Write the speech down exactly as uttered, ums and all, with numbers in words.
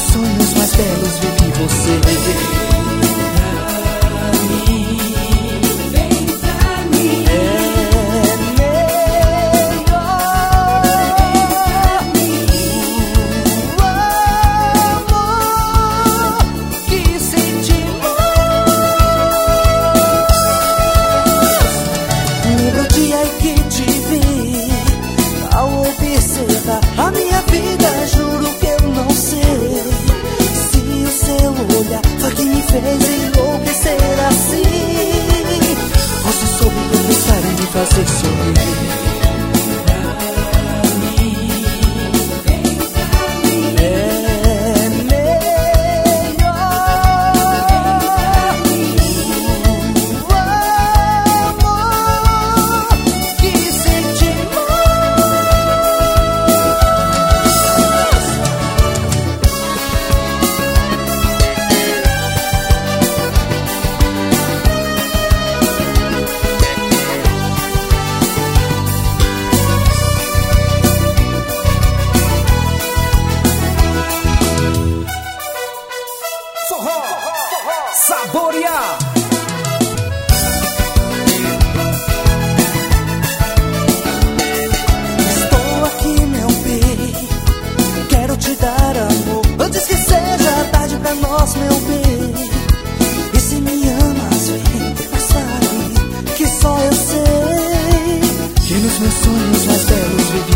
meus sonhos mais belos vivi você. A minha vida, juro que eu não sei se o seu olhar foi que me fez enlouquecer assim. Você soube conquistar e me fazer sorrir. Saborear. Estou aqui, meu bem, quero te dar amor antes que seja tarde pra nós, meu bem. E se me amas, vem, mas sabe que só eu sei Que nos meus sonhos mais belos vivi